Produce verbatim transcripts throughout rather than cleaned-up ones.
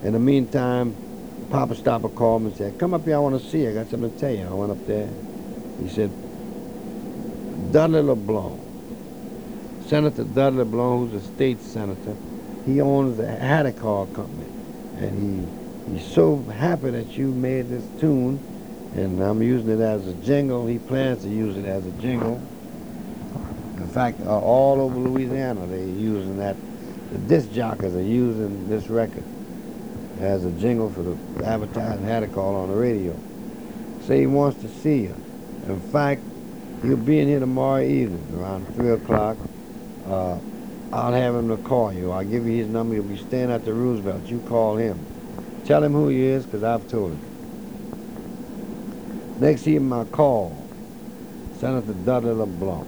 In the meantime, Papa Stopper called me and said, come up here, I want to see you. I got something to tell you. I went up there. He said, Dudley LeBlanc, Senator Dudley LeBlanc, who's a state senator, he owns the Haddock Company. And he he's so happy that you made this tune, and I'm using it as a jingle. He plans to use it as a jingle. In fact, uh, all over Louisiana, they're using that. The disc jockeys are using this record as a jingle for the advertising Haddock on the radio. Say he wants to see you. In fact, he'll be in here tomorrow evening around three o'clock. Uh, I'll have him to call you. I'll give you his number. He'll be staying at the Roosevelt. You call him. Tell him who he is, because I've told him. Next evening, I call Senator Dudley LeBlanc.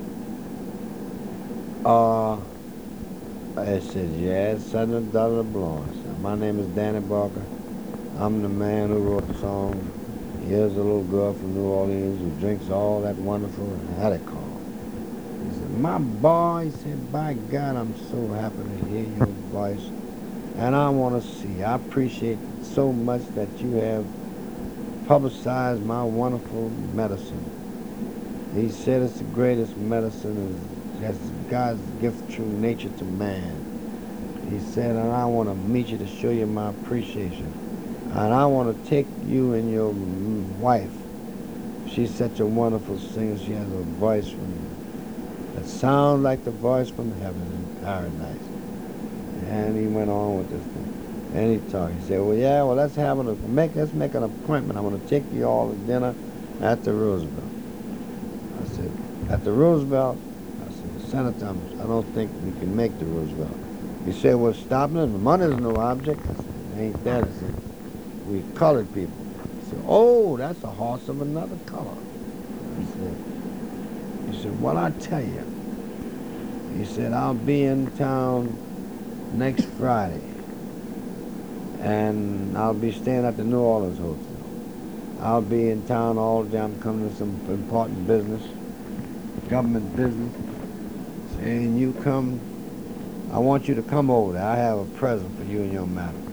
Uh, I said, yes, Senator Dudley LeBlanc. I said, my name is Danny Barker. I'm the man who wrote the song. Here's a little girl from New Orleans who drinks all that wonderful Haddock. He said, my boy, he said, by God, I'm so happy to hear your voice. And I want to see. I appreciate so much that you have publicized my wonderful medicine. He said it's the greatest medicine, that's God's gift through nature to man. He said, and I want to meet you to show you my appreciation. And I want to take you and your wife. She's such a wonderful singer. She has a voice from that sounds like the voice from heaven in paradise. And he went on with this thing. And he talked. He said, well, yeah, well, let's have an, make, let's make an appointment. I'm going to take you all to dinner at the Roosevelt. I said, at the Roosevelt? I said, Senator, I'm, I don't think we can make the Roosevelt. He said, well, stop it. The money's no object. I said, ain't that? I said, we colored people. He said, oh, that's a horse of another color. I said, he said, well, I tell you. He said, I'll be in town next Friday, and I'll be staying at the New Orleans Hotel. I'll be in town all day. I'm coming to some important business, government business. And you come, I want you to come over there. I have a present for you and your madam.